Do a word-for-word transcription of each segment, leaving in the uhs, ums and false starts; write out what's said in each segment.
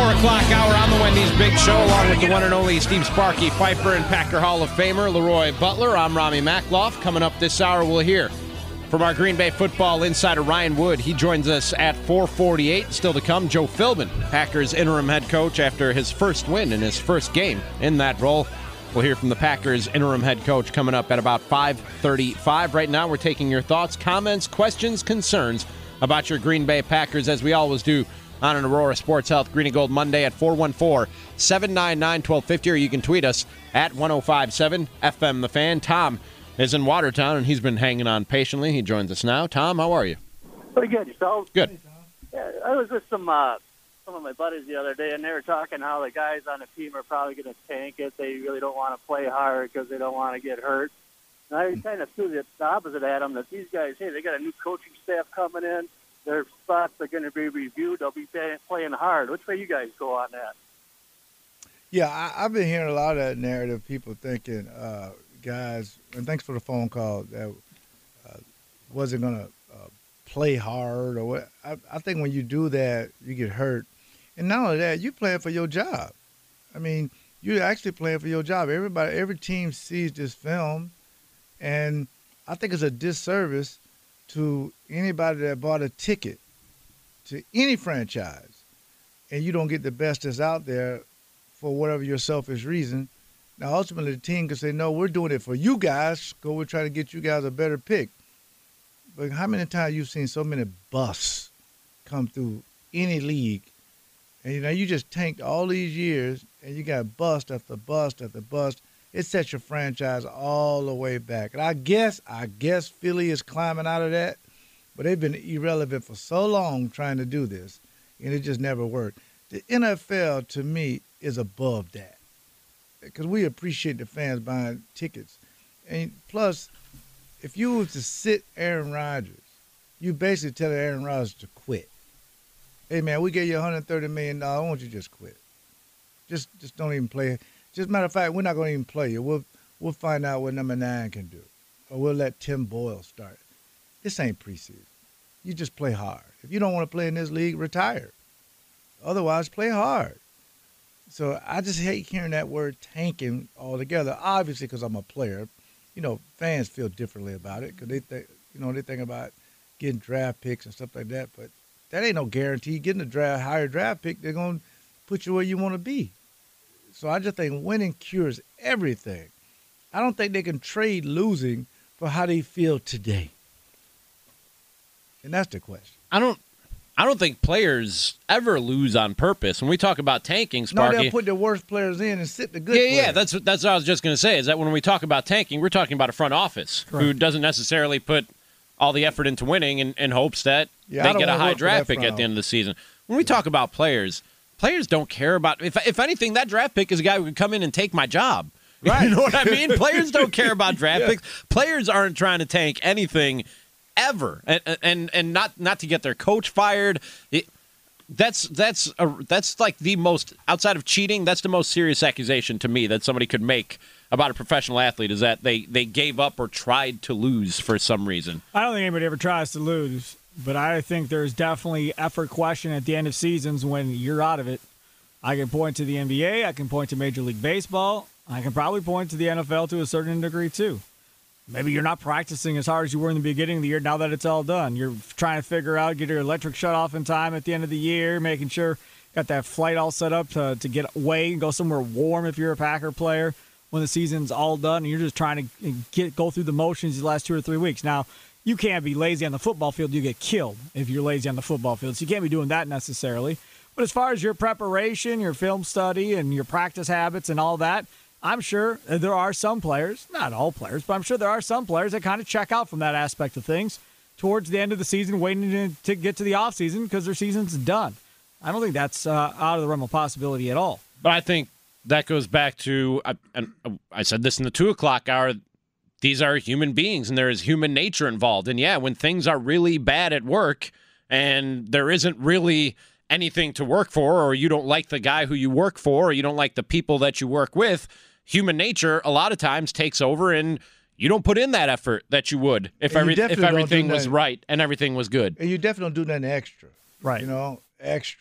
four o'clock hour on the Wendy's Big Show, along with the one and only Steve Sparky Pfeiffer and Packer Hall of Famer Leroy Butler. I'm Rami Makloff. Coming up this hour, we'll hear from our Green Bay football insider Ryan Wood. He joins us at four forty-eight. Still to come, Joe Philbin, Packers interim head coach after his first win in his first game in that role. We'll hear from the Packers interim head coach coming up at about five thirty-five. Right now, we're taking your thoughts, comments, questions, concerns about your Green Bay Packers, as we always do on an Aurora Sports Health Green and Gold Monday at four one four, seven nine nine, one two five zero, or you can tweet us at one oh five seven F M The Fan. Tom is in Watertown, and he's been hanging on patiently. He joins us now. Tom, how are you? Pretty good. Yourself? Good. Yeah, I was with some uh, some of my buddies the other day, and they were talking how the guys on the team are probably going to tank it. They really don't want to play hard because they don't want to get hurt. And I kind of threw the opposite at them, that these guys, hey, they got a new coaching staff coming in. Their spots are going to be reviewed. They'll be playing hard. Which way you guys go on that? Yeah, I, I've been hearing a lot of that narrative, people thinking, uh, guys, and thanks for the phone call, that uh, wasn't going to uh, play hard or what. I, I think when you do that, you get hurt. And not only that, you're playing for your job. I mean, you're actually playing for your job. Everybody, every team sees this film, and I think it's a disservice to anybody that bought a ticket to any franchise, and you don't get the best that's out there for whatever your selfish reason. Now, ultimately, the team can say, no, we're doing it for you guys, because we're trying to get you guys a better pick. But how many times you've seen so many busts come through any league, and you know, you just tanked all these years, and you got bust after bust after bust. It sets your franchise all the way back. And I guess, I guess Philly is climbing out of that, but they've been irrelevant for so long trying to do this, and it just never worked. The N F L, to me, is above that, because we appreciate the fans buying tickets. And plus, if you was to sit Aaron Rodgers, you basically tell Aaron Rodgers to quit. Hey, man, we gave you one hundred thirty million dollars. Why don't you just quit? Just just don't even play. Just matter of fact, we're not going to even play you. We'll we'll find out what number nine can do, or we'll let Tim Boyle start. This ain't preseason. You just play hard. If you don't want to play in this league, retire. Otherwise, play hard. So I just hate hearing that word tanking altogether. Obviously, because I'm a player, you know, fans feel differently about it, because they think, you know, they think about getting draft picks and stuff like that. But that ain't no guarantee. Getting a draft higher draft pick, they're going to put you where you want to be. So I just think winning cures everything. I don't think they can trade losing for how they feel today. And that's the question. I don't I don't think players ever lose on purpose. When we talk about tanking, Sparky, no, they'll put the worst players in and sit the good yeah, players. Yeah, that's, that's what I was just going to say, is that when we talk about tanking, we're talking about a front office Correct. who doesn't necessarily put all the effort into winning in, in hopes that Yeah, I they don't get a wanna high work for draft that pick front at the end of the office. season. When we talk about players, players don't care about – if if anything, that draft pick is a guy who could come in and take my job. Right. You know what I mean? Players don't care about draft Yeah. picks. Players aren't trying to tank anything ever, and and, and not, not to get their coach fired. It, That's that's a, that's like the most, outside of cheating, that's the most serious accusation to me that somebody could make about a professional athlete, is that they, they gave up or tried to lose for some reason. I don't think anybody ever tries to lose, but I think there's definitely effort question at the end of seasons when you're out of it. I can point to the N B A, I can point to Major League Baseball, I can probably point to the N F L to a certain degree too. Maybe you're not practicing as hard as you were in the beginning of the year now that it's all done. You're trying to figure out, get your electric shut off in time at the end of the year, making sure you got that flight all set up to, to get away and go somewhere warm if you're a Packer player when the season's all done, and you're just trying to get go through the motions these last two or three weeks. Now, you can't be lazy on the football field. You get killed if you're lazy on the football field, so you can't be doing that necessarily. But as far as your preparation, your film study, and your practice habits and all that, I'm sure there are some players, not all players, but I'm sure there are some players that kind of check out from that aspect of things towards the end of the season, waiting to, to get to the offseason because their season's done. I don't think that's uh, out of the realm of possibility at all. But I think that goes back to, I, and I said this in the two o'clock hour, these are human beings and there is human nature involved. And yeah, when things are really bad at work and there isn't really anything to work for, or you don't like the guy who you work for, or you don't like the people that you work with, human nature a lot of times takes over, and you don't put in that effort that you would if, every, if everything was right and everything was good. And you definitely don't do nothing extra. Right. You know, extra.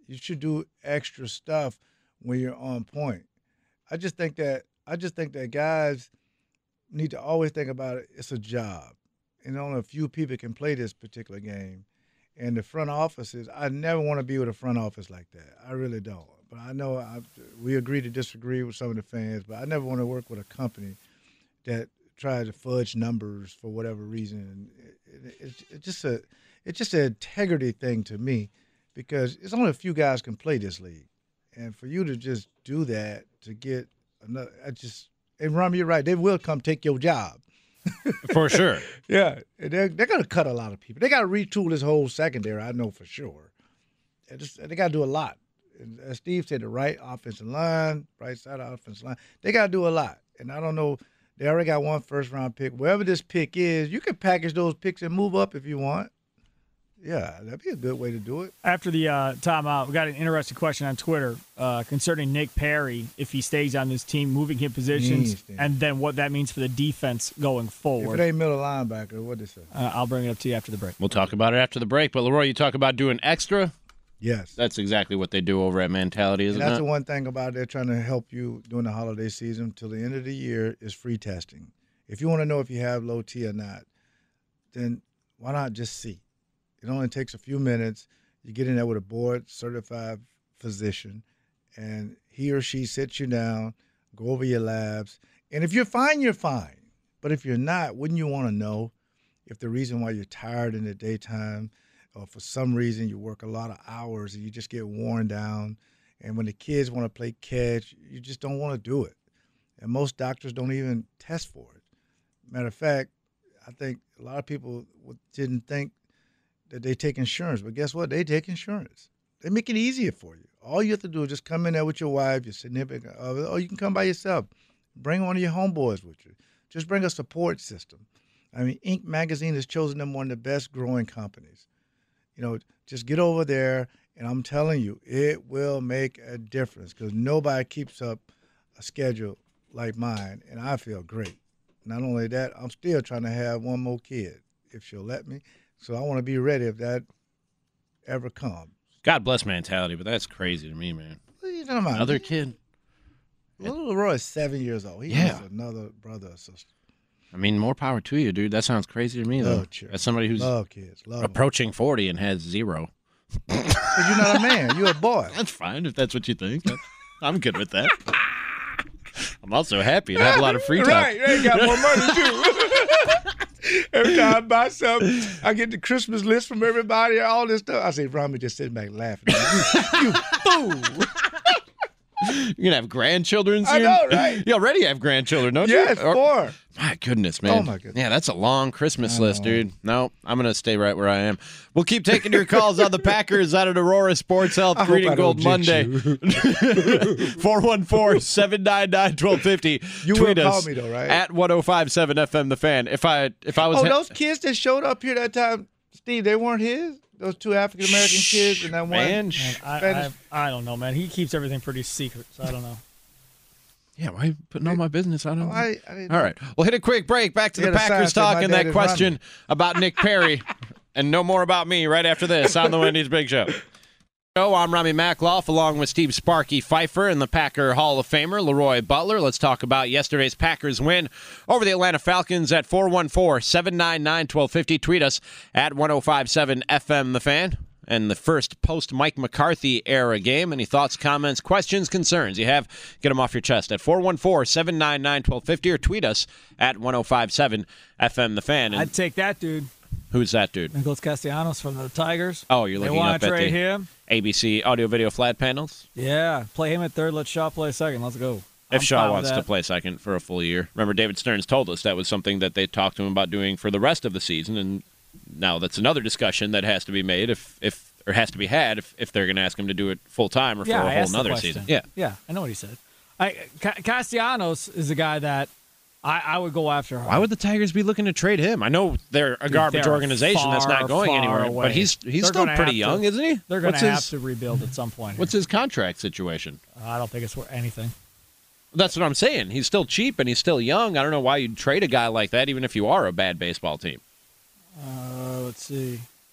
You should do extra stuff when you're on point. I just think that I just think that guys need to always think about it. It's a job, and only a few people can play this particular game. And the front offices, I never want to be with a front office like that. I really don't. But I know I, we agree to disagree with some of the fans, but I never want to work with a company that tries to fudge numbers for whatever reason. It, it, it, it's just a it's just an integrity thing to me, because it's only a few guys can play this league, and for you to just do that to get another, I just and Rami, you're right. They will come take your job. For sure. Yeah, and they're they're gonna cut a lot of people. They got to retool this whole secondary. I know for sure. They just they got to do a lot. And as Steve said, the right offensive line, right side of offensive line, they got to do a lot. And I don't know. They already got one first round pick. Wherever this pick is, you can package those picks and move up if you want. Yeah, that'd be a good way to do it. After the uh, timeout, we got an interesting question on Twitter uh, concerning Nick Perry, if he stays on this team, moving him positions, and then what that means for the defense going forward. If it ain't middle linebacker, what they say? Uh, I'll bring it up to you after the break. We'll talk about it after the break. But, Leroy, you talk about doing extra. Yes. That's exactly what they do over at Mentality, isn't and that's it? the one thing about it. They're trying to help you during the holiday season till the end of the year is free testing. If you want to know if you have low T or not, then why not just see? It only takes a few minutes. You get in there with a board-certified physician, and he or she sits you down, go over your labs. And if you're fine, you're fine. But if you're not, wouldn't you want to know if the reason why you're tired in the daytime or for some reason you work a lot of hours and you just get worn down, and when the kids want to play catch, you just don't want to do it. And most doctors don't even test for it. Matter of fact, I think a lot of people didn't think that they take insurance, but guess what? They take insurance. They make it easier for you. All you have to do is just come in there with your wife, your significant other, or you can come by yourself. Bring one of your homeboys with you. Just bring a support system. I mean, Inc magazine has chosen them one of the best growing companies. You know, just get over there, and I'm telling you, it will make a difference, because nobody keeps up a schedule like mine, and I feel great. Not only that, I'm still trying to have one more kid, if she'll let me. So I want to be ready if that ever comes. God bless Mentality, but that's crazy to me, man. What are you talking about? Another kid. Little Leroy is seven years old. He Yeah. has another brother or sister. I mean, more power to you, dude. That sounds crazy to me, though. Love children. As somebody who's Love kids. Love 'em. approaching forty and has zero. But you're not a man. You're a boy. That's fine if that's what you think. I'm good with that. I'm also happy to have a lot of free time. Right. They got more money, too. Every time I buy something, I get the Christmas list from everybody, all this stuff. I say, Rami just sitting back laughing. You, you fool. You're going to have grandchildren soon? I know, right? You already have grandchildren, don't Yes, you? Or- four. My goodness, man. Oh, my goodness. Yeah, that's a long Christmas I list, know. dude. No, I'm going to stay right where I am. We'll keep taking your calls on the Packers out of Aurora Sports Health I Green hope and I Gold don't jinx Monday. you. four one four, seven nine nine, one two five zero. You Tweet will call us me, though, right? At ten fifty-seven F M The Fan. If I if I was Oh, ha- those kids that showed up here that time, Steve, they weren't his? Those two African-American kids and that one? man, Man, I, Spanish- I, I don't know, man. He keeps everything pretty secret, so I don't know. yeah, why are you putting all my business out Oh, on I, I didn't All right. We'll hit a quick break. Back to Yeah, the the Packers sign said talk my and dad that is question running. about Nick Perry. And no more about me right after this on the Wendy's Big Show. So I'm Rami Makloff along with Steve Sparky Pfeiffer and the Packer Hall of Famer Leroy Butler. Let's talk about yesterday's Packers win over the Atlanta Falcons at four one four, seven nine nine, one two five zero. Tweet us at ten fifty-seven F M The Fan. And the first post-Mike McCarthy era game. Any thoughts, comments, questions, concerns you have, get them off your chest at four one four, seven nine nine, one two five zero or tweet us at ten fifty-seven F M The Fan. And I'd take that dude, who's that dude? Nicholas Castellanos from the Tigers. Oh, you're They looking want up to at trade the him. A B C audio video flat panels. Yeah, play him at third. Let Shaw play second. Let's go. If I'm Shaw fine with wants to that. play second for a full year. Remember, David Stearns told us that was something that they talked to him about doing for the rest of the season, and now that's another discussion that has to be made if, if or has to be had if, if they're going to ask him to do it full time or for Yeah, a I whole asked the nother question. season. Yeah. Yeah, I know what he said. I, Ca- Castellanos is a guy that I, I would go after. Why would the Tigers be looking to trade him? I know they're a Dude, garbage they're organization that's far, not going far anywhere, away. but he's he's They're still gonna pretty have young, to- isn't he? They're going what's to have his, to rebuild at some point. What's his contract situation? I don't think it's worth anything. That's what I'm saying. He's still cheap and he's still young. I don't know why you'd trade a guy like that, even if you are a bad baseball team. Uh, let's see.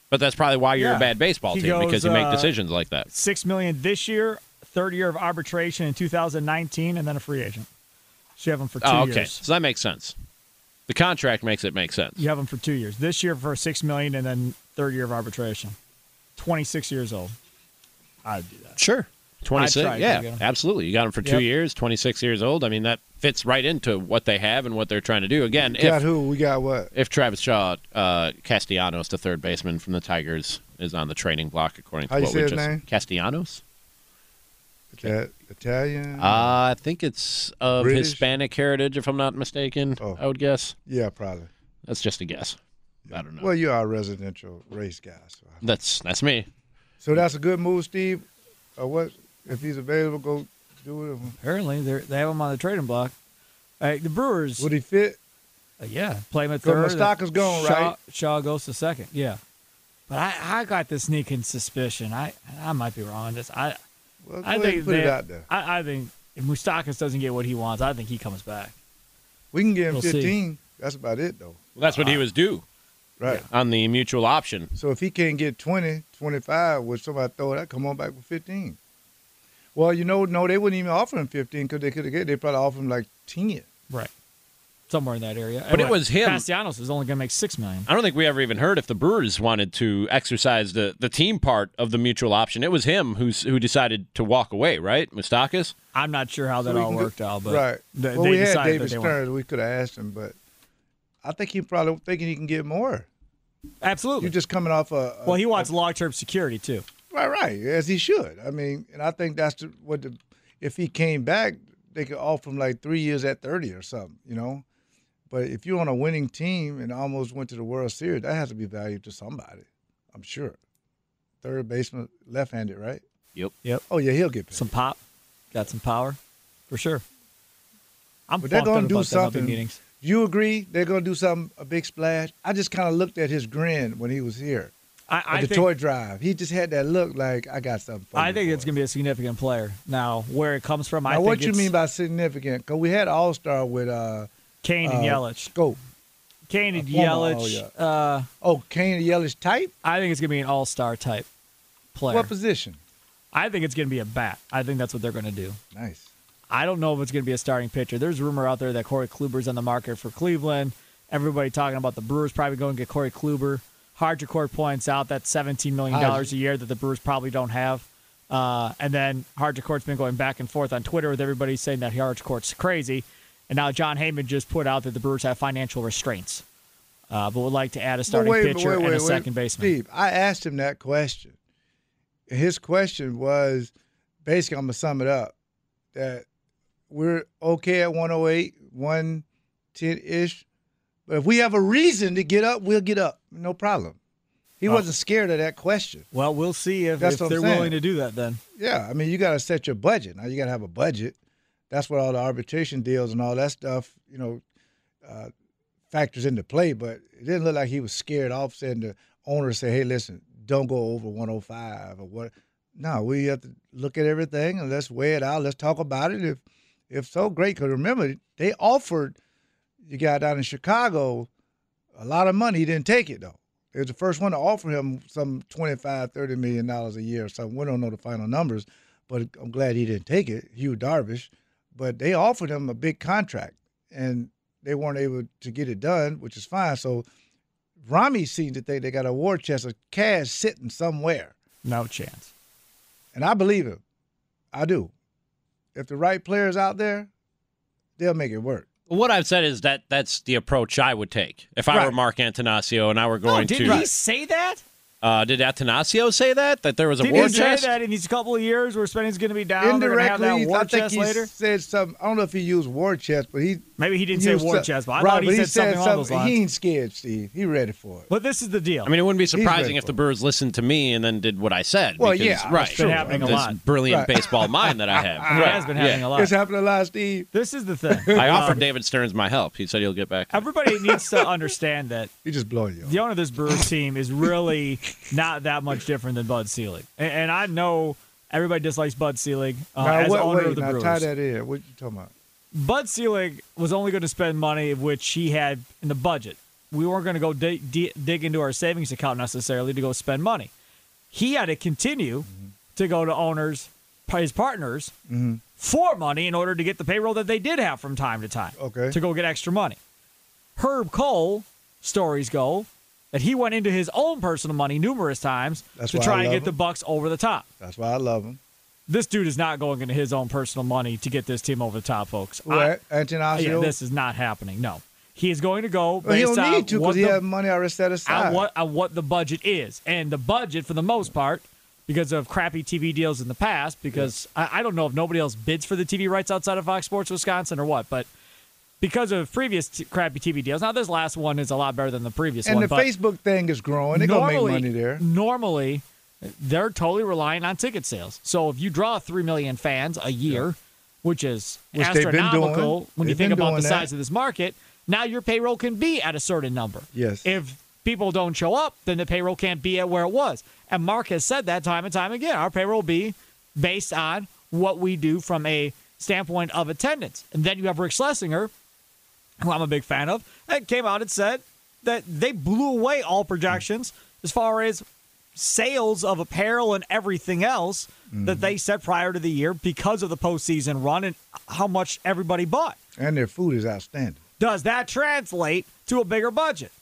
But that's probably why you're Yeah. a bad baseball He team, goes, because you make uh, decisions like that. Six million this year, third year of arbitration in two thousand nineteen, and then a free agent. So you have him for two Oh, okay. years. So that makes sense. The contract makes it make sense. You have him for two years. This year for six million, and then third year of arbitration. Twenty-six years old. I'd do that. Sure. twenty-six. tried to Yeah, get him. absolutely. You got him for two Yep. years, twenty-six years old. I mean, that fits right into what they have and what they're trying to do. Again, We got if who? We got what? if Travis Shaw, uh, Castellanos, the third baseman from the Tigers, is on the trading block, according to How you what say we his just name? Castellanos. That Italian? Uh, I think it's of British? Hispanic heritage, if I'm not mistaken. Oh. I would guess. yeah, probably. That's just a guess. I don't know. Well, you are a residential race guy. So, that's that's me. so that's a good move, Steve. Or what? If he's available, go do it. Apparently, they they have him on the trading block. Uh, the Brewers, Would he fit? uh, yeah, play him at So third. Moustakas gone, Shaw, right? Shaw goes to second. Yeah, but I, I got this sneaking suspicion. I I might be wrong on this. I Well, go I ahead think and put they- it out there. I, I think if Moustakas doesn't get what he wants, I think he comes back. We can get him We'll see. fifteen. That's about it, though. Well, that's what he was due Right. on the mutual option. So if he can't get twenty, twenty-five, would somebody throw that? Come on back with fifteen. Well, you know, no, they wouldn't even offer him fifteen because they could have get. They probably offer him like ten. Right. Somewhere in that area. But it was him. Castellanos is only going to make six million. I don't think we ever even heard if the Brewers wanted to exercise the, the team part of the mutual option. It was him who's who decided to walk away, right? Moustakas? I'm not sure how that So we all can go- worked out, but right. th- well, they we had decided David that they want. Stearns. We could have asked him, but I think he probably thinking he can get more. Absolutely. You're just coming off a, a well, he wants long-term security too. right, right, as he should. I mean, and I think that's the, what the if he came back, they could offer him like three years at thirty or something, you know. But if you're on a winning team and almost went to the World Series, that has to be valued to somebody. I'm sure. Third baseman, left-handed, right? Yep. Yep. Oh yeah, he'll get paid. Some pop, got some power, for sure. I'm But they're pumped gonna up do about them up in something. meetings. Do you agree they're going to do something, a big splash? I just kind of looked at his grin when he was here I, at I the think, toy drive. He just had that look like, I got something for I you think it's boys." going to be a significant player. Now, where it comes from, I Now, think what you it's mean by significant? Because we had All-Star with uh, Kane and uh, Yelich. Scope. Kane and a former- Yelich. oh, uh, Oh, Kane and Yelich type? I think it's going to be an all-star type player. What position? I think it's going to be a bat. I think that's what they're going to do. Nice. I don't know if it's going to be a starting pitcher. There's rumor out there that Corey Kluber's on the market for Cleveland. Everybody talking about the Brewers probably going to get Corey Kluber. Hardicourt points out that seventeen million dollars a year that the Brewers probably don't have. Uh, and then Hardicourt's been going back and forth on Twitter with everybody saying that Hardicourt's crazy. And now John Heyman just put out that the Brewers have financial restraints, uh, but would like to add a starting But wait, pitcher wait, wait, and a wait. second baseman. Steve, I asked him that question. And his question was, basically, I'm going to sum it up, that we're okay at one oh eight, one ten-ish. But if we have a reason to get up, we'll get up. No problem. He Oh. wasn't scared of that question. Well, we'll see if, That's if what I'm they're saying. willing to do that then. Yeah, I mean, you got to set your budget. Now, you got to have a budget. That's what all the arbitration deals and all that stuff, you know, uh, factors into play. But it didn't look like he was scared off saying the owner say, hey, listen, don't go over one oh five or what. No, we have to look at everything and let's weigh it out. Let's talk about it. If if so, great. Because remember, they offered the guy down in Chicago a lot of money. He didn't take it, though. They was the first one to offer him some twenty-five, thirty million dollars a year or something. We don't know the final numbers, but I'm glad he didn't take it, Hugh Darvish. But they offered him a big contract, and they weren't able to get it done, which is fine. So Rami seemed to think they got a war chest of cash sitting somewhere. No chance. And I believe him. I do. If the right player's out there, they'll make it work. What I've said is that that's the approach I would take if I were Right. Mark Antanasio and I were No, going didn't to. he say that? Uh, did Atanasio say that that there was a Didn't war he say chest? that in these couple of years where spending's going to be down? They're going to have Indirectly, that war I think chest he later? said something. I don't know if he used war chest, but he Maybe he didn't he say used war some- chest, but I right, thought he but said something along those lines. He ain't scared, Steve. He ready for it. But this is the deal. I mean, it wouldn't be surprising ready if for the it. Brewers listened to me and then did what I said. Well, because, yeah, right. it's been happening a This lot. brilliant Right. baseball mind that I have. it has been happening Yeah. a lot. It's happened a lot, Steve. This is the thing. I offered Um, David Stearns my help. He said he'll get back. Everybody needs to understand that He just blowing you. the owner of this Brewers team is really not that much different than Bud Selig. And, and I know everybody dislikes Bud Selig uh, now, as what, owner wait, of the now Brewers. tie that in. What you talking about? Bud Selig was only going to spend money of which he had in the budget we weren't going to go dig, dig, dig into our savings account necessarily to go spend money. He had to continue mm-hmm. to go to owners, his partners, mm-hmm. for money in order to get the payroll that they did have from time to time. Okay. To go get extra money. Herb Cole, stories go, that he went into his own personal money numerous times That's to try and get him. the Bucks over the top. That's why I love him. This dude is not going into his own personal money to get this team over the top, folks. Right, Antonaccio? Yeah, this is not happening. No, he is going to go based well, he don't on need to because he has money already set aside. On what, on what the budget is, and the budget for the most part, because of crappy T V deals in the past. Because yeah. I, I don't know if nobody else bids for the T V rights outside of Fox Sports Wisconsin or what, but because of previous t- crappy T V deals. Now this last one is a lot better than the previous and one. And the but Facebook thing is growing. They're gonna make money there. Normally. They're totally relying on ticket sales. So if you draw three million fans a year, yeah. which is which astronomical when they've you think about the that. size of this market, now your payroll can be at a certain number. Yes. If people don't show up, then the payroll can't be at where it was. And Mark has said that time and time again. Our payroll will be based on what we do from a standpoint of attendance. And then you have Rick Schlesinger, who I'm a big fan of, that came out and said that they blew away all projections as far as sales of apparel and everything else mm-hmm. that they set prior to the year because of the postseason run and how much everybody bought. And their food is outstanding. Does that translate to a bigger budget?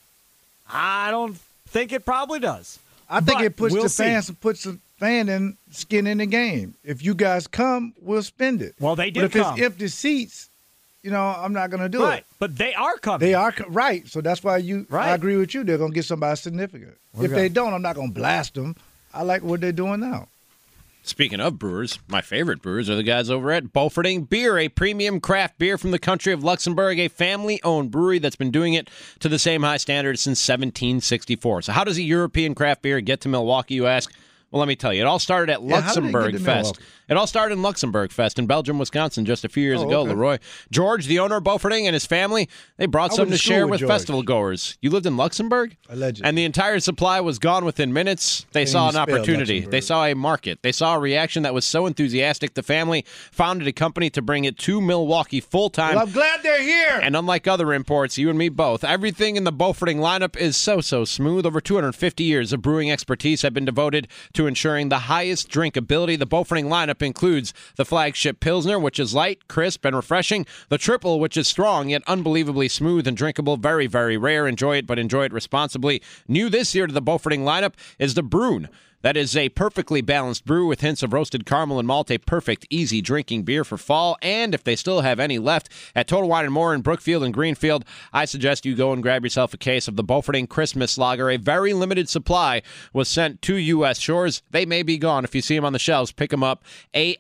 I don't think it probably does. I think but it puts we'll the see. fans and puts the fan in skin in the game. If you guys come, we'll spend it. Well, they did but if come. it's empty seats, you know, I'm not going to do right. it. But they are coming. They are right. So that's why you. Right. I agree with you. They're going to get somebody significant. We're if gonna... they don't, I'm not going to blast them. I like what they're doing now. Speaking of brewers, my favorite brewers are the guys over at Beauforting Beer, a premium craft beer from the country of Luxembourg, a family-owned brewery that's been doing it to the same high standard since seventeen sixty-four. So how does a European craft beer get to Milwaukee, you ask? Well, let me tell you. It all started at yeah, Luxembourg Fest. It all started in Luxembourg Fest in Belgium, Wisconsin, just a few years oh, ago. Okay. Leroy George, the owner of Beauforting, and his family, they brought I something to share with, with festival goers. You lived in Luxembourg? Allegedly. And the entire supply was gone within minutes. They Can saw you an spell opportunity. Luxembourg? They saw a market. They saw a reaction that was so enthusiastic. The family founded a company to bring it to Milwaukee full-time. Well, I'm glad they're here. And unlike other imports, you and me both, everything in the Beauforting lineup is so, so smooth. Over two hundred fifty years of brewing expertise have been devoted to ensuring the highest drinkability. The Beauforting lineup includes the flagship Pilsner, which is light, crisp, and refreshing. The Triple, which is strong, yet unbelievably smooth and drinkable. Very, very rare. Enjoy it, but enjoy it responsibly. New this year to the Beauforting lineup is the Brune. That is a perfectly balanced brew with hints of roasted caramel and malt, a perfect, easy drinking beer for fall. And if they still have any left, at Total Wine and More in Brookfield and Greenfield, I suggest you go and grab yourself a case of the Beauforting Christmas Lager. A very limited supply was sent to U S shores. They may be gone. If you see them on the shelves, pick them up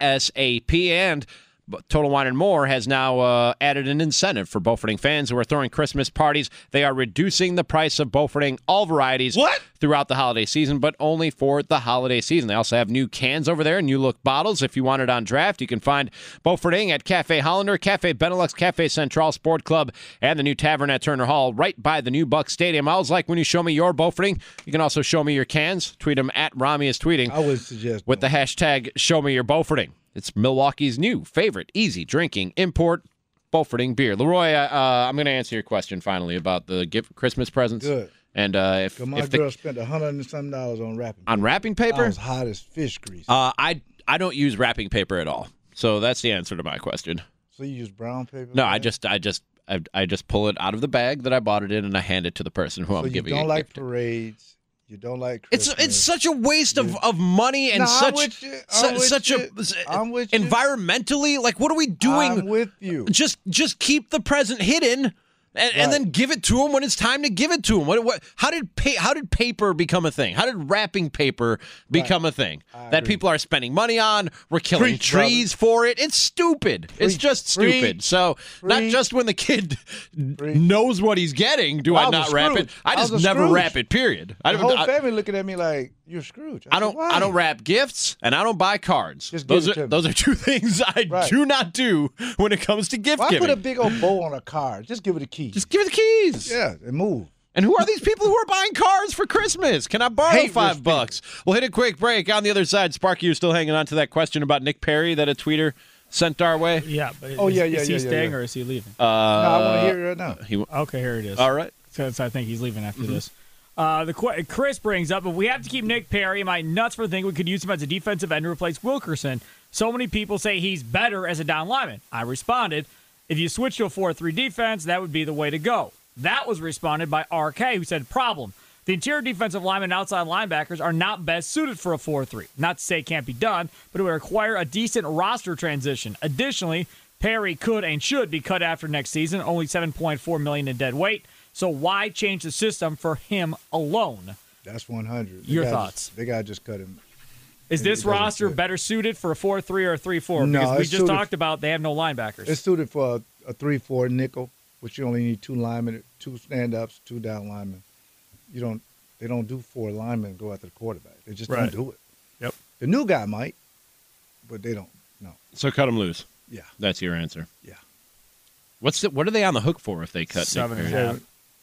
ASAP. And Total Wine and More has now uh, added an incentive for Beauforting fans who are throwing Christmas parties. They are reducing the price of Beauforting, all varieties, what? throughout the holiday season, but only for the holiday season. They also have new cans over there, new look bottles. If you want it on draft, you can find Beauforting at Cafe Hollander, Cafe Benelux, Cafe Central Sport Club, and the new Tavern at Turner Hall, right by the new Buck Stadium. I always like when you show me your Beauforting. You can also show me your cans. Tweet them at Rami is tweeting. I would suggest with the hashtag Show Me Your Beauforting. It's Milwaukee's new favorite easy drinking import, Beauforting beer. Leroy, uh, I'm going to answer your question finally about the gift Christmas presents. Good. And uh, if, my if girl the, spent a hundred and some dollars on wrapping paper. on wrapping paper, I was hot as fish grease. Uh, I I don't use wrapping paper at all. So that's the answer to my question. So you use brown paper? No, I just I just I, I just pull it out of the bag that I bought it in, and I hand it to the person who so I'm you giving it. You don't like gift. parades. You don't like It's Christmas. it's such a waste of, of money and no, such I'm with you. su- I'm with such you. a I'm with you. environmentally, like, what are we doing? I'm with you. Just just keep the present hidden. And, Right. and then give it to them when it's time to give it to them. What, what, how did pa- how did paper become a thing? How did wrapping paper become a thing I that agree. people are spending money on? We're killing Preach, trees for it. It's stupid. It's Preach. just stupid. Preach. So not Preach. just when the kid Preach. knows what he's getting, do I I was a not wrap it. Scrooge. I I just was a never Scrooge. wrap it. Period. I The don't. whole I, family looking at me like, you're Scrooge. I, I don't. said, Why? I don't wrap gifts, and I don't buy cards. Just give those it are to me. those are two things I Right. do not do when it comes to gift Why giving. put a big old bow on a card? Just give it a key. Just give it the keys. yeah, and move. And who are these people who are buying cars for Christmas? Can I borrow Hate five rich bucks? We'll hit a quick break. On the other side, Sparky, you're still hanging on to that question about Nick Perry that a tweeter sent our way? Yeah, but Oh, is, yeah, yeah, is he yeah, yeah, staying yeah. or is he leaving? Uh, no, I want to hear it right now. He, Okay, here it is. all right. since I think he's leaving after Mm-hmm. this. Uh, the qu- Chris brings up, if we have to keep Nick Perry, am I nuts for thinking we could use him as a defensive end to replace Wilkerson? So many people say he's better as a down lineman. I responded, if you switch to a four three defense, that would be the way to go. That was responded by R K, who said, problem. The interior defensive linemen and outside linebackers are not best suited for a four three. Not to say it can't be done, but it would require a decent roster transition. Additionally, Perry could and should be cut after next season, only seven point four million dollars in dead weight. So why change the system for him alone? That's one hundred. Your gotta thoughts? Just, they got to just cut him. Is It this doesn't roster fit. better suited for a four three or a three four? No, Because we it's just suited- talked about they have no linebackers. It's suited for a, a three four nickel, which you only need two linemen, two stand-ups, two down linemen. You don't. They don't do four linemen go after the quarterback. They just Right. don't do it. Yep. The new guy might, but they don't. No. So cut him loose. Yeah. That's your answer. Yeah. What's the, what are they on the hook for if they cut Seven Nick and a Perry? half.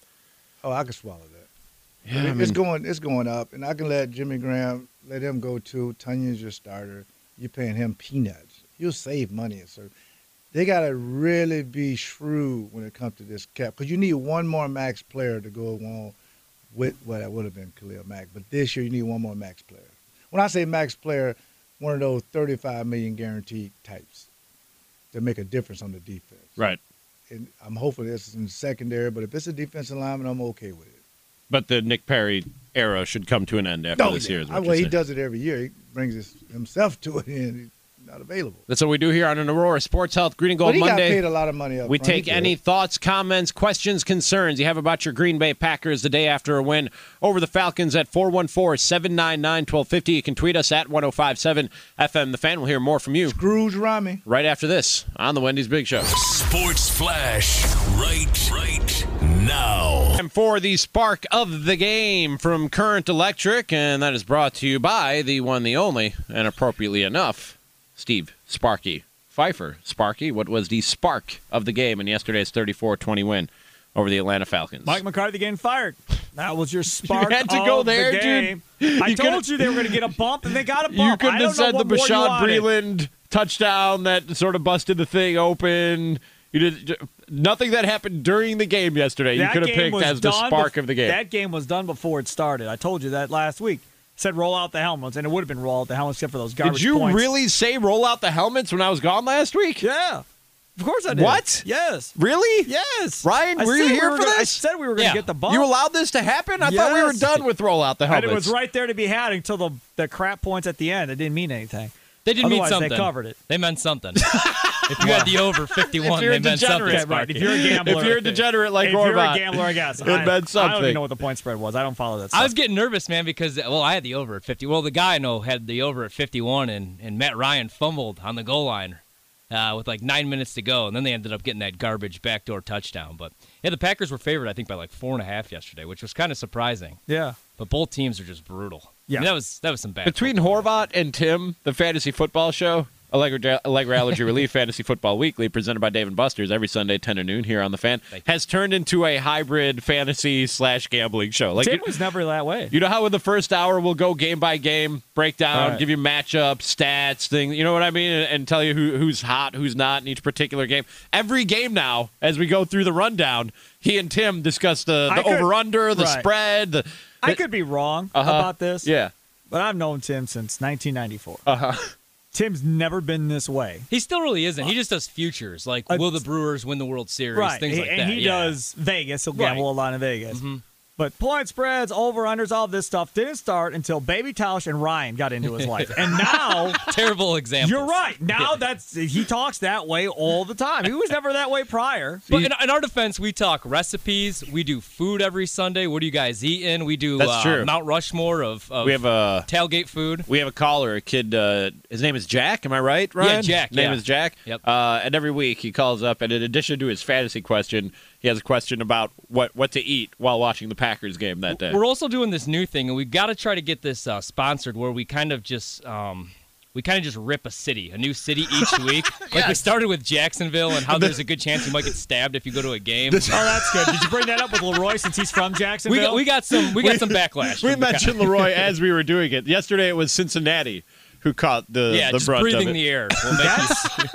Oh, I can swallow that. Yeah, I it's mean, going. It's going up, and I can let Jimmy Graham let him go too. Tunion's your starter. You're paying him peanuts. You'll save money, sir. They got to really be shrewd when it comes to this cap, because you need one more max player to go along with what well, that would have been Khalil Mack. But this year, you need one more max player. When I say max player, one of those thirty-five million guaranteed types that make a difference on the defense. right. And I'm hoping this is in the secondary, but if it's a defensive lineman, I'm okay with it. But the Nick Perry era should come to an end after No, this year. Is what I, you're well, he saying. does it every year. He brings his, himself to it, and he's not available. That's what we do here on an Aurora Sports Health Green and Gold But he got Monday. paid a lot of money up We front. He take did. any thoughts, comments, questions, concerns you have about your Green Bay Packers the day after a win over the Falcons at four one four, seven nine nine, one two five zero. You can tweet us at ten fifty-seven F M The Fan. We'll hear more from you Scrooge Rami. right after this on the Wendy's Big Show. Sports Flash, right, right now. Time for the spark of the game from Current Electric, and that is brought to you by the one, the only, and appropriately enough, Steve Sparky Pfeiffer. Sparky, what was the spark of the game in yesterday's thirty-four twenty win over the Atlanta Falcons? Mike McCarthy getting fired. That was your spark had to go of there, the dude. game. I You told could've- you they were going to get a bump, and they got a bump. You couldn't I don't have said know the what more you Bashaud wanted. Breeland touchdown that sort of busted the thing open. You did nothing that happened during the game yesterday. You That could have game picked was as the done spark bef- of the game. That game was done before it started. I told you that last week. Said roll out the helmets, and it would have been roll out the helmets except for those garbage Did you points. really say roll out the helmets when I was gone last week? Yeah. Of course I did. What? Yes. Really? Yes. Ryan, I were you said we here were for gonna- I this? said we were going to Yeah. get the bump. You allowed this to happen? I thought we were Yes. done with roll out the and helmets. it was right there to be had until the, the crap points at the end. It didn't mean anything. They didn't mean Otherwise, something. they covered it. They meant something. If you had the over fifty-one, If you're they a meant degenerate, something. Okay, right. Sparky. If you're a gambler, If you're a degenerate like if you're a Horvat, gambler, I guess it I, meant I don't something. even know what the point spread was. I don't follow that stuff. I was getting nervous, man, because well, I had the over at fifty. Well, the guy I know had the over at fifty-one, and, and Matt Ryan fumbled on the goal line uh, with like nine minutes to go, and then they ended up getting that garbage backdoor touchdown. But yeah, the Packers were favored, I think, by like four and a half yesterday, which was kind of surprising. yeah. But both teams are just brutal. Yeah. I mean, that was that was some bad. Between football. Horvat and Tim, the fantasy football show, Allegra, Allegra Allergy Relief Fantasy Football Weekly, presented by Dave and Buster's every Sunday, ten to noon here on The Fan, Thank you. has turned into a hybrid fantasy slash gambling show. Like Tim you, was never that way. you know how in the first hour we'll go game by game, break down, Right. give you matchups, stats, things, you know what I mean, and, and tell you who, who's hot, who's not in each particular game. Every game now, as we go through the rundown, he and Tim discuss the, I the could- over-under, the right. spread. The, I could be wrong Uh-huh. about this, Yeah. but I've known Tim since nineteen ninety-four. Uh-huh. Tim's never been this way. He still really isn't. He just does futures, like Uh, will the Brewers win the World Series, Right. things He- like and that. he yeah. does Vegas. He'll Right. gamble a lot in Vegas. Mhm. But point spreads, over-unders, all this stuff didn't start until Baby Tausch and Ryan got into his life. And now, Terrible example. you're right. Now that's he talks that way all the time. He was never that way prior. But in, in our defense, we talk recipes. We do food every Sunday. What are you guys eating? We do That's uh, true. Mount Rushmore of, of We have a tailgate food. we have a caller, a kid. Uh, his name is Jack. Am I right, Ryan? Jack, Name yeah. is Jack. Yep. Uh, and every week he calls up, and in addition to his fantasy question, he has a question about what what to eat while watching the Packers game that day. We're also doing this new thing, and we've got to try to get this uh, sponsored, where we kind of just um, we kind of just rip a city, a new city each week. Like we started with Jacksonville, and how there's a good chance you might get stabbed if you go to a game. Oh, that's good. Did you bring that up with Leroy since he's from we Jacksonville? got, we got some we got some backlash. We from the mentioned Leroy as we were doing it. Yesterday it was Cincinnati who caught the yeah, the just brunt breathing of it. the air. Will make you-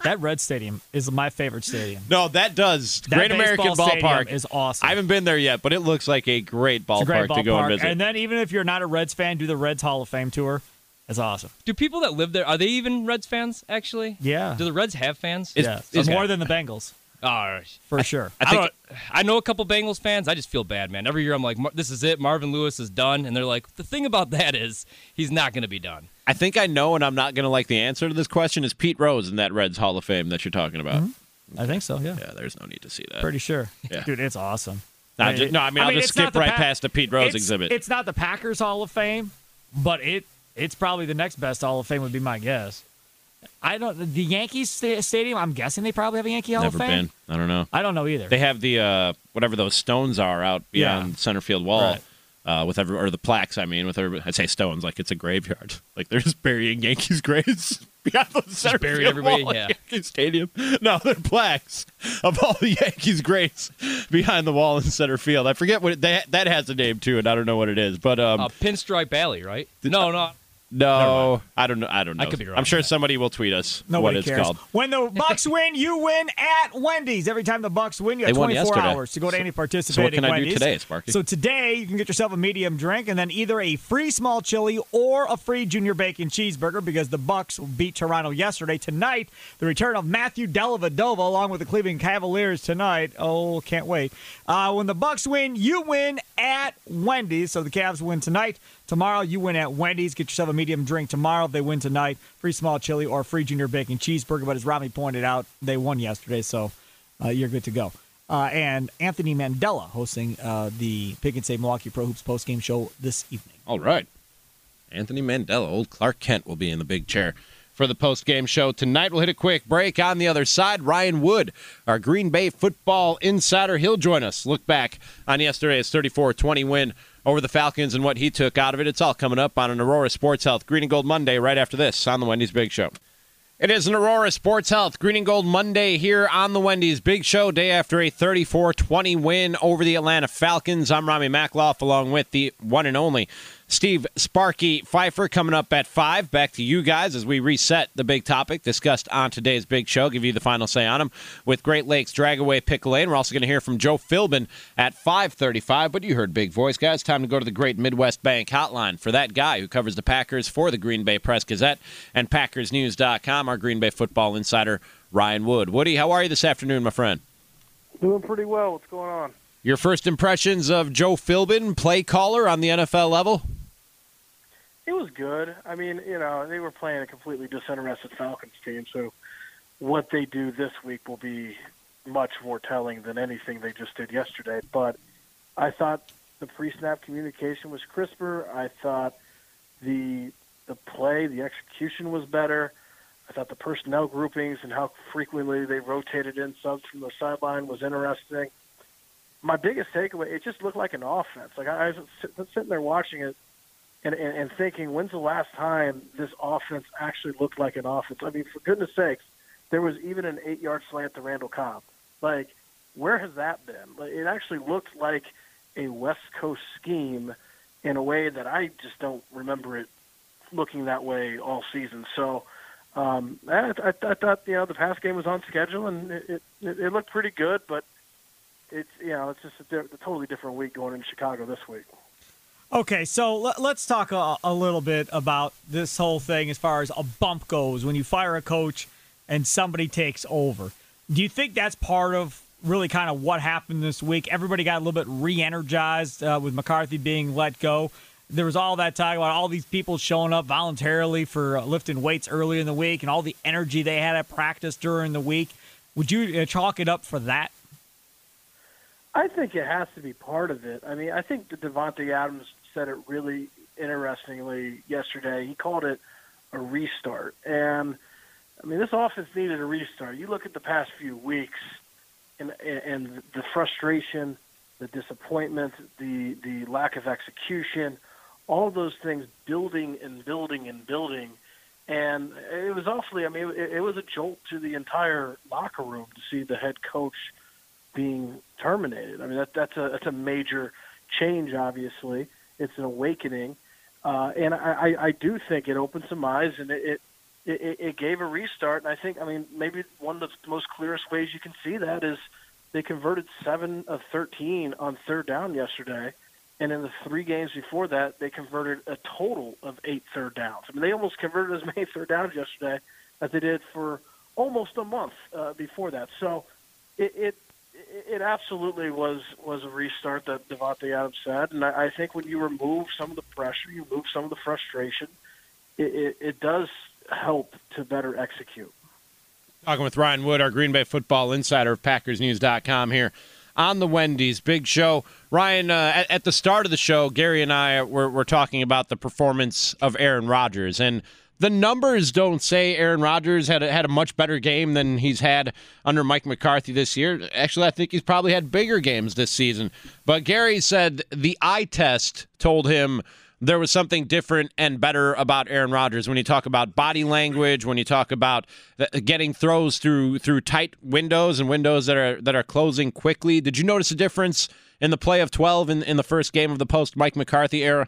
That Red Stadium is my favorite stadium. No, that does. That Great American baseball stadium Ballpark is awesome. I haven't been there yet, but it looks like a great ballpark, It's a great ballpark to go and visit. And then even if you're not a Reds fan, do the Reds Hall of Fame tour. It's awesome. Do people that live there, are they even Reds fans, actually? Yeah. Do the Reds have fans? It's- yeah. it's- more than the Bengals, All right. for sure. I, think, I, I know a couple Bengals fans. I just feel bad, man. Every year I'm like, "Mar- this is it. Marvin Lewis is done. And they're like, the thing about that is he's not going to be done. I think I know, and I'm not going to like the answer to this question, is Pete Rose in that Reds Hall of Fame that you're talking about. Mm-hmm. I think so, yeah. Yeah, there's no need to see that. Pretty sure. Yeah. Dude, it's awesome. No, I, just, no, I mean, I'll just it's not skip the right Pa- past the Pete Rose it's, exhibit. It's not the Packers Hall of Fame, but it it's probably the next best Hall of Fame would be my guess. I don't the Yankees sta- stadium. I'm guessing they probably have a Yankee Hall Never of Fame. been. I don't know. I don't know either. They have the uh, whatever those stones are out beyond Yeah. center field wall. Right. Uh, with every or the plaques, I mean, with every, I say stones like it's a graveyard, like they're just burying Yankees graves behind the center bury field everybody, wall yeah. at Yankee Stadium. No, they're plaques of all the Yankees graves behind the wall in center field. I forget what it, they, that has a name too, and I don't know what it is. But um, Uh, Pinstripe Alley, right? No, no. no, I don't know. I don't know. I could be wrong I'm sure on that. somebody will tweet us Nobody what it's cares. called. When the Bucks win, you win at Wendy's. Every time the Bucks win, you have They won twenty-four yesterday. hours to go to any So participating what can I do Wendy's. today, Sparky? So today, you can get yourself a medium drink and then either a free small chili or a free junior bacon cheeseburger because the Bucks beat Toronto yesterday. Tonight, the return of Matthew Dellavedova along with the Cleveland Cavaliers tonight. Oh, can't wait. Uh, when the Bucks win, you win at Wendy's. So the Cavs win tonight. Tomorrow, you win at Wendy's. Get yourself a medium drink tomorrow. If they win tonight, free small chili or free junior bacon cheeseburger. But as Rami pointed out, they won yesterday, so uh, you're good to go. Uh, and Anthony Mandela hosting uh, the Pick and Save Milwaukee Pro Hoops postgame show this evening. All right. Anthony Mandela, old Clark Kent, will be in the big chair for the post-game show tonight. We'll hit a quick break. On the other side, Ryan Wood, our Green Bay football insider, he'll join us. Look back on yesterday's thirty-four twenty win over the Falcons and what he took out of it. It's all coming up on an Aurora Sports Health Green and Gold Monday right after this on the Wendy's Big Show. It is an Aurora Sports Health Green and Gold Monday here on the Wendy's Big Show, day after a thirty-four twenty win over the Atlanta Falcons. I'm Rami Makloff along with the one and only Steve Sparky Pfeiffer coming up at five. Back to you guys as we reset the big topic discussed on today's big show. Give you the final say on them with Great Lakes Dragaway Pick Lane. We're also going to hear from Joe Philbin at five thirty-five. But you heard big voice, guys. Time to go to the Great Midwest Bank Hotline for that guy who covers the Packers for the Green Bay Press Gazette and Packers News dot com, our Green Bay football insider, Ryan Wood. Woody, how are you this afternoon, my friend? Doing pretty well. What's going on? Your first impressions of Joe Philbin, play caller on the N F L level? It was good. I mean, you know, they were playing a completely disinterested Falcons team, so what they do this week will be much more telling than anything they just did yesterday. But I thought the pre-snap communication was crisper. I thought the the play, the execution was better. I thought the personnel groupings and how frequently they rotated in subs from the sideline was interesting. My biggest takeaway, it just looked like an offense. Like I was sitting there watching it, And, and, and thinking, when's the last time this offense actually looked like an offense? I mean, for goodness sakes, there was even an eight-yard slant to Randall Cobb. Like, where has that been? Like, it actually looked like a West Coast scheme in a way that I just don't remember it looking that way all season. So um, I, I, I thought, you know, the pass game was on schedule, and it, it, it looked pretty good, but it's, you know, it's just a, a totally different week going into Chicago this week. Okay, so let, let's talk a, a little bit about this whole thing as far as a bump goes when you fire a coach and somebody takes over. Do you think that's part of really kind of what happened this week? Everybody got a little bit re-energized uh, with McCarthy being let go. There was all that talk about all these people showing up voluntarily for uh, lifting weights early in the week and all the energy they had at practice during the week. Would you uh, chalk it up for that? I think it has to be part of it. I mean, I think that Devontae Adams said it really interestingly yesterday. He called it a restart. And, I mean, this offense needed a restart. You look at the past few weeks and, and the frustration, the disappointment, the, the lack of execution, all of those things building and building and building. And it was awfully, I mean, it, it was a jolt to the entire locker room to see the head coach being terminated. I mean, that, that's a that's a major change, obviously. It's an awakening. Uh, and I, I, I do think it opened some eyes, and it, it it, it, it gave a restart. And I think, I mean, maybe one of the most clearest ways you can see that is they converted seven of thirteen on third down yesterday. And in the three games before that, they converted a total of eight third downs. I mean, they almost converted as many third downs yesterday as they did for almost a month uh, before that. So it, it it absolutely was was a restart that Davante Adams said. And I, I think when you remove some of the pressure, you remove some of the frustration, it, it, it does help to better execute. Talking with Ryan Wood, our Green Bay football insider of Packers News dot com here on the Wendy's Big Show. Ryan, uh, at, at the start of the show, Gary and I were, were talking about the performance of Aaron Rodgers, and the numbers don't say Aaron Rodgers had a, had a much better game than he's had under Mike McCarthy this year. Actually, I think he's probably had bigger games this season. But Gary said the eye test told him there was something different and better about Aaron Rodgers when you talk about body language, when you talk about getting throws through through tight windows and windows that are that are closing quickly. Did you notice a difference in the play of twelve in, in the first game of the post-Mike McCarthy era?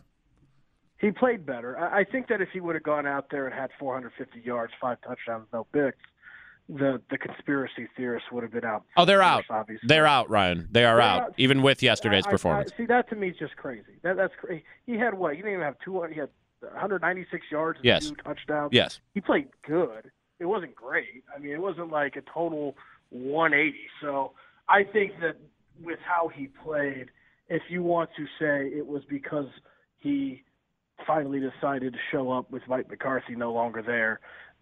He played better. I think that if he would have gone out there and had four hundred fifty yards, five touchdowns, no picks, the the conspiracy theorists would have been out. Oh, they're out. Obviously. They're out, Ryan. They are out, out, even with yesterday's I, performance. I, see, that to me is just crazy. That that's crazy. He had what? He didn't even have two hundred. He had one hundred ninety-six yards and yes. two touchdowns. Yes. He played good. It wasn't great. I mean, it wasn't like a total one eighty. So I think that with how he played, if you want to say it was because he finally decided to show up with Mike McCarthy no longer there,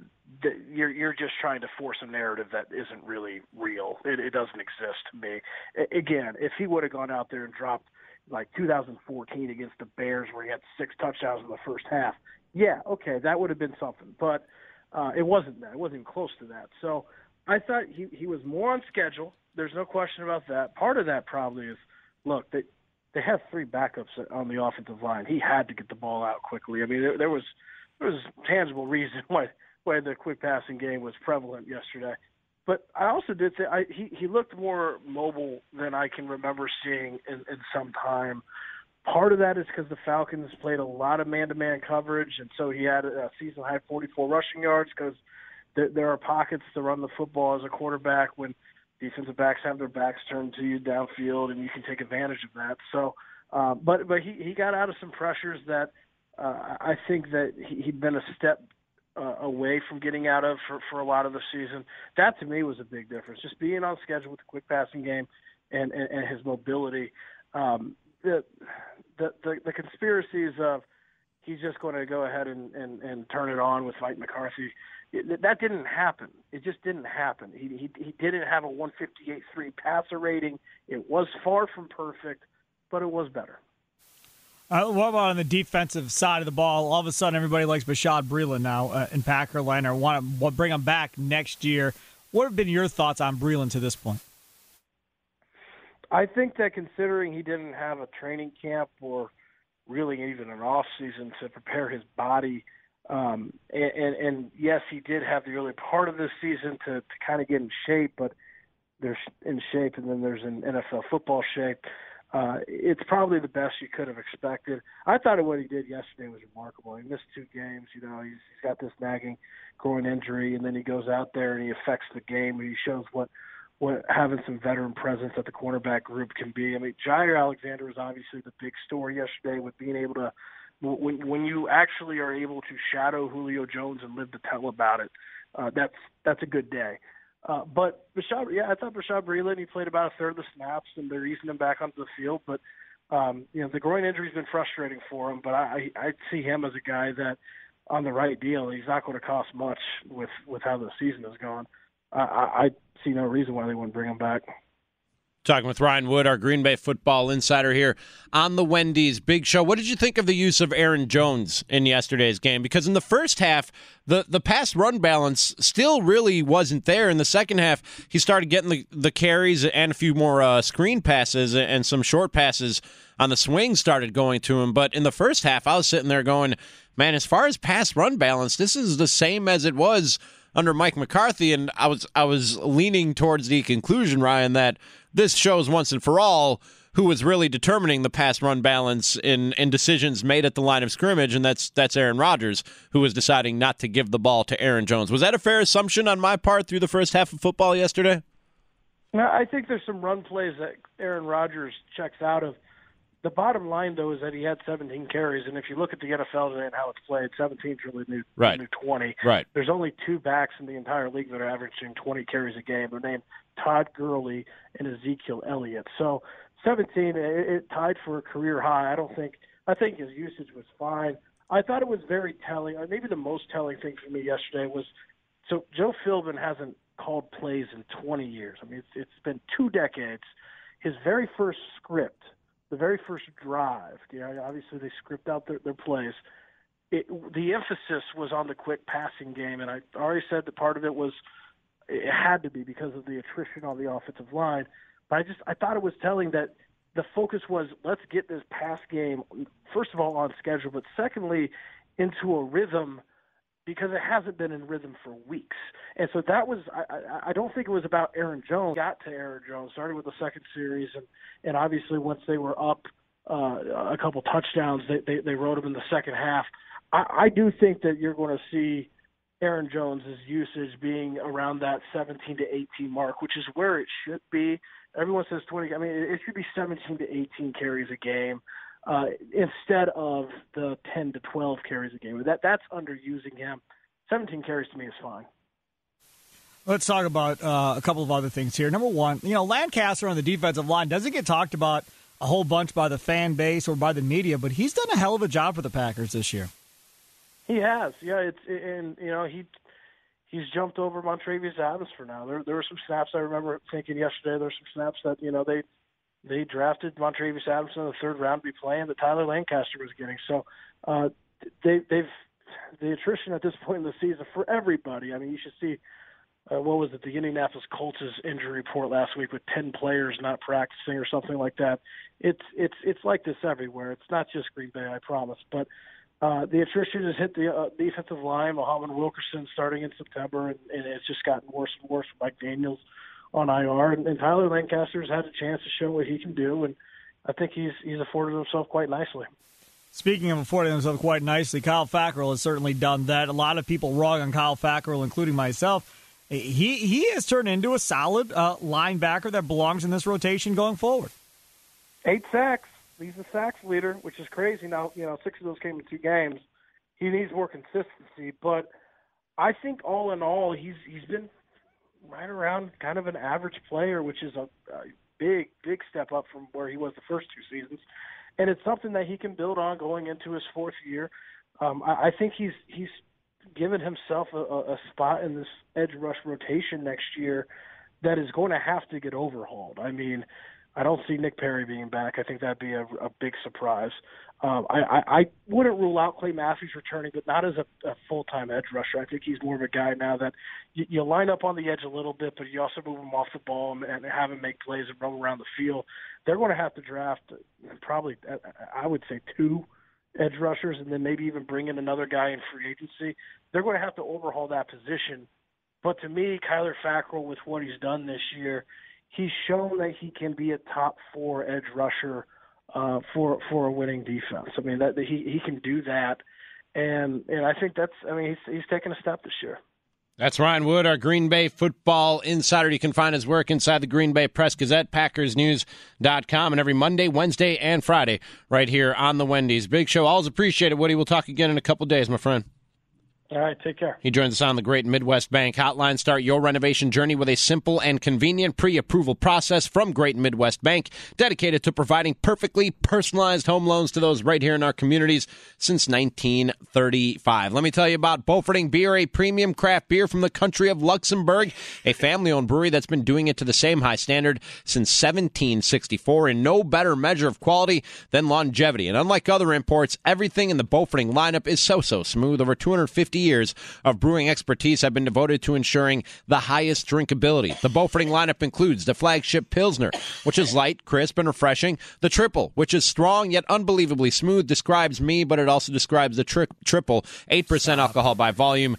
you're you're just trying to force a narrative that isn't really real. It, it doesn't exist to me. Again, if he would have gone out there and dropped like two thousand fourteen against the Bears where he had six touchdowns in the first half, yeah, okay, that would have been something. But uh, it wasn't that. It wasn't even close to that. So I thought he, he was more on schedule. There's no question about that. Part of that probably is, look, they, they have three backups on the offensive line. He had to get the ball out quickly. I mean, there, there was there was tangible reason why why the quick passing game was prevalent yesterday. But I also did say I, he, he looked more mobile than I can remember seeing in, in some time. Part of that is because the Falcons played a lot of man-to-man coverage, and so he had a season-high forty-four rushing yards because there, there are pockets to run the football as a quarterback when defensive backs have their backs turned to you downfield, and you can take advantage of that. So, uh, but but he, he got out of some pressures that uh, I think that he, he'd been a step uh, away from getting out of for, for a lot of the season. That, to me, was a big difference. Just being on schedule with the quick passing game and, and, and his mobility. Um, the, the, the, the conspiracies of he's just going to go ahead and, and, and turn it on with Mike McCarthy, it, that didn't happen. It just didn't happen. He, he, he didn't have a one fifty-eight point three passer rating. It was far from perfect, but it was better. Uh, what about on the defensive side of the ball? All of a sudden, everybody likes Bashaud Breeland now uh, in Packer land or want to bring him back next year. What have been your thoughts on Breeland to this point? I think that considering he didn't have a training camp or really even an off season to prepare his body, um, and, and, and yes, he did have the early part of this season to, to kind of get in shape, but there's in shape and then there's in N F L football shape. Uh, it's probably the best you could have expected. I thought what he did yesterday was remarkable. He missed two games. You know, he's, he's got this nagging groin injury, and then he goes out there and he affects the game. And he shows what what having some veteran presence at the cornerback group can be. I mean, Jair Alexander was obviously the big story yesterday with being able to when when you actually are able to shadow Julio Jones and live to tell about it. Uh, that's that's a good day. Uh, but Bashaud, yeah, I thought Bashaud Breeland, he played about a third of the snaps, and they're easing him back onto the field. But um, you know, the groin injury's been frustrating for him. But I, I I see him as a guy that, on the right deal, he's not going to cost much with, with how the season has gone. Uh, I, I see no reason why they wouldn't bring him back. Talking with Ryan Wood, our Green Bay football insider here on the Wendy's Big Show. What did you think of the use of Aaron Jones in yesterday's game? Because in the first half, the, the pass-run balance still really wasn't there. In the second half, he started getting the, the carries and a few more uh, screen passes and some short passes on the swing started going to him. But in the first half, I was sitting there going, man, as far as pass-run balance, this is the same as it was under Mike McCarthy. And I was I was leaning towards the conclusion, Ryan, that this shows once and for all who was really determining the pass-run balance in, in decisions made at the line of scrimmage, and that's that's Aaron Rodgers, who was deciding not to give the ball to Aaron Jones. Was that a fair assumption on my part through the first half of football yesterday? No, I think there's some run plays that Aaron Rodgers checks out of. The bottom line, though, is that he had seventeen carries, and if you look at the N F L today and how it's played, seventeen is really new, right. new twenty. Right. There's only two backs in the entire league that are averaging twenty carries a game. They're named Todd Gurley and Ezekiel Elliott. So seventeen, it, it tied for a career high. I don't think – I think his usage was fine. I thought it was very telling. Maybe the most telling thing for me yesterday was – so Joe Philbin hasn't called plays in twenty years. I mean, it's, it's been two decades. His very first script – the very first drive, you know, obviously they script out their, their plays. It, the emphasis was on the quick passing game, and I already said that part of it was it had to be because of the attrition on the offensive line. But I just I thought it was telling that the focus was let's get this pass game first of all on schedule, but secondly into a rhythm because it hasn't been in rhythm for weeks. And so that was I, I, I don't think it was about Aaron Jones. Got to Aaron Jones, starting with the second series, and, and obviously once they were up uh, a couple touchdowns, they, they, they rode him in the second half. I, I do think that you're going to see Aaron Jones' usage being around that seventeen to eighteen mark, which is where it should be. Everyone says twenty. I mean, it should be seventeen to eighteen carries a game. Uh, instead of the ten to twelve carries a game. That That's underusing him. seventeen carries to me is fine. Let's talk about uh, a couple of other things here. Number one, you know, Lancaster on the defensive line doesn't get talked about a whole bunch by the fan base or by the media, but he's done a hell of a job for the Packers this year. He has. Yeah, it's and, you know, he he's jumped over Montravius Adams for now. There, there were some snaps I remember thinking yesterday. There were some snaps that, you know, they – They drafted Montravius Adams in the third round to be playing that Tyler Lancaster was getting. So uh, they, they've the attrition at this point in the season for everybody. I mean, you should see uh, what was it, the Indianapolis Colts' injury report last week with ten players not practicing or something like that. It's it's it's like this everywhere. It's not just Green Bay, I promise. But uh, the attrition has hit the uh, defensive line. Muhammad Wilkerson starting in September, and, and it's just gotten worse and worse for Mike Daniels on I R, and, and Tyler Lancaster's had a chance to show what he can do, and I think he's he's afforded himself quite nicely. Speaking of affording himself quite nicely, Kyle Fackrell has certainly done that. A lot of people wrong on Kyle Fackrell, including myself. He he has turned into a solid uh, linebacker that belongs in this rotation going forward. Eight sacks. He's the sacks leader, which is crazy. Now, you know, six of those came in two games. He needs more consistency, but I think all in all, he's he's been right around kind of an average player, which is a, a big, big step up from where he was the first two seasons. And it's something that he can build on going into his fourth year. Um, I, I think he's he's given himself a, a spot in this edge rush rotation next year that is going to have to get overhauled. I mean, I don't see Nick Perry being back. I think that'd be a, a big surprise. Um, I, I, I wouldn't rule out Clay Matthews returning, but not as a, a full-time edge rusher. I think he's more of a guy now that you, you line up on the edge a little bit, but you also move him off the ball and, and have him make plays and roam around the field. They're going to have to draft probably, I would say, two edge rushers and then maybe even bring in another guy in free agency. They're going to have to overhaul that position. But to me, Kyler Fackrell, with what he's done this year, he's shown that he can be a top four edge rusher uh, for for a winning defense. I mean, that, that he he can do that, and and I think that's. I mean, he's he's taken a step this year. That's Ryan Wood, our Green Bay football insider. You can find his work inside the Green Bay Press Gazette, Packers News dot com, and every Monday, Wednesday, and Friday right here on the Wendy's Big Show. Always appreciate it, Woody. We'll talk again in a couple days, my friend. All right, take care. He joins us on the Great Midwest Bank Hotline. Start your renovation journey with a simple and convenient pre-approval process from Great Midwest Bank, dedicated to providing perfectly personalized home loans to those right here in our communities since nineteen thirty-five. Let me tell you about Beauforting Beer, a premium craft beer from the country of Luxembourg, a family-owned brewery that's been doing it to the same high standard since seventeen sixty-four, and no better measure of quality than longevity. And unlike other imports, everything in the Beauforting lineup is so, so smooth. Over two hundred fifty years of brewing expertise have been devoted to ensuring the highest drinkability. The Beauforting lineup includes the flagship Pilsner, which is light, crisp, and refreshing. The Triple, which is strong yet unbelievably smooth, describes me, but it also describes the tri- Triple, eight percent alcohol by volume.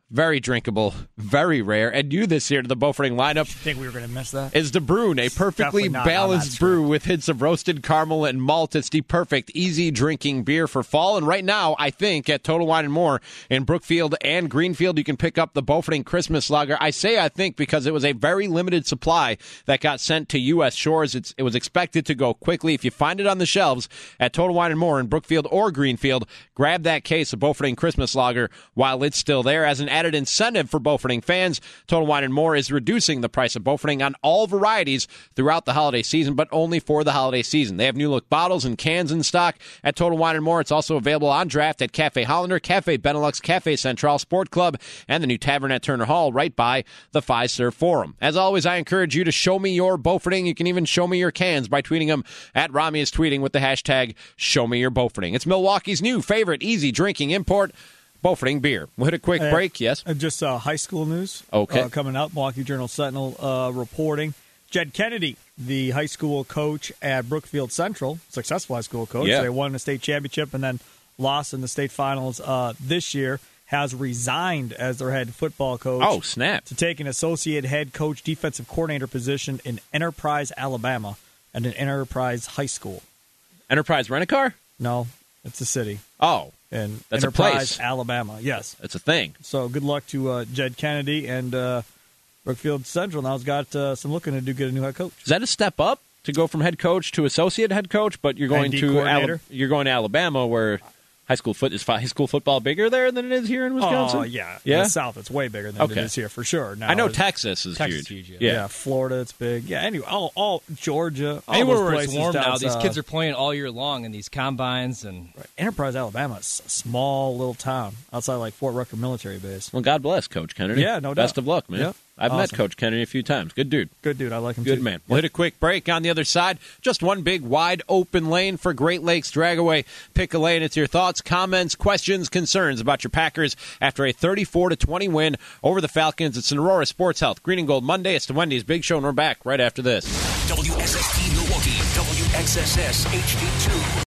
very drinkable, very rare, and new this year to the Beauforting lineup. I think we were going to miss that. Is De Bruyne, a perfectly Definitely not on balanced that brew with hints of roasted caramel and malt. It's the perfect, easy drinking beer for fall. And right now, I think at Total Wine and More in Brookfield and Greenfield, you can pick up the Beauforting Christmas Lager. I say I think because it was a very limited supply that got sent to U S shores. It's, it was expected to go quickly. If you find it on the shelves at Total Wine and More in Brookfield or Greenfield, grab that case of Beauforting Christmas Lager while it's still there. As an added incentive for Beauforting fans, Total Wine and More is reducing the price of Beauforting on all varieties throughout the holiday season, but only for the holiday season. They have new look bottles and cans in stock at Total Wine and More. It's also available on draft at Cafe Hollander, Cafe Benelux, Cafe Central, Sport Club, and the new Tavern at Turner Hall right by the Fiserv Forum. As always, I encourage you to show me your Beauforting. You can even show me your cans by tweeting them at Rami is tweeting with the hashtag Show Me Your Beauforting. It's Milwaukee's new favorite easy drinking import, Beauforting beer. We'll hit a quick Uh, break, yes? Uh, just uh, high school news Okay. uh, coming up. Milwaukee Journal-Sentinel uh, reporting. Jed Kennedy, the high school coach at Brookfield Central, successful high school coach. Yeah. They won the state championship and then lost in the state finals uh, this year, has resigned as their head football coach. Oh, snap. To take an associate head coach defensive coordinator position in Enterprise, Alabama, at an Enterprise high school. Enterprise Rent-A-Car? No, it's a city. Oh, in That's a Enterprise, place. Alabama. Yes. that's a thing. So good luck to uh, Jed Kennedy, and uh, Brookfield Central now's got uh, some looking to do get a new head coach. Is that a step up to go from head coach to associate head coach? But you're going And D to coordinator? Ala- you're going to Alabama, where high school foot is high school football bigger there than it is here in Wisconsin. Oh, yeah. Yeah? In the South, it's way bigger than Okay. it is here, for sure. Now, I know it's- Texas is Texas huge. is huge, yeah. Yeah. Florida, it's big. Yeah, anyway, all, all Georgia, all Anywhere those where it's places warm down now, these south. kids are playing all year long in these combines and Enterprise, Alabama is a small little town outside like Fort Rucker Military Base. Well, God bless Coach Kennedy. Yeah, no doubt. Best of luck, man. Yep. I've met Awesome. Coach Kennedy a few times. Good dude. Good dude. I like him Good too. man. We'll hit a quick break on the other side. Just one big, wide open lane for Great Lakes Dragaway. Pick a lane. It's your thoughts, comments, questions, concerns about your Packers after a thirty-four to twenty win over the Falcons. It's an Aurora Sports Health Green and Gold Monday. It's the Wendy's Big Show, and we're back right after this. W S S T Milwaukee, W X S S H D two.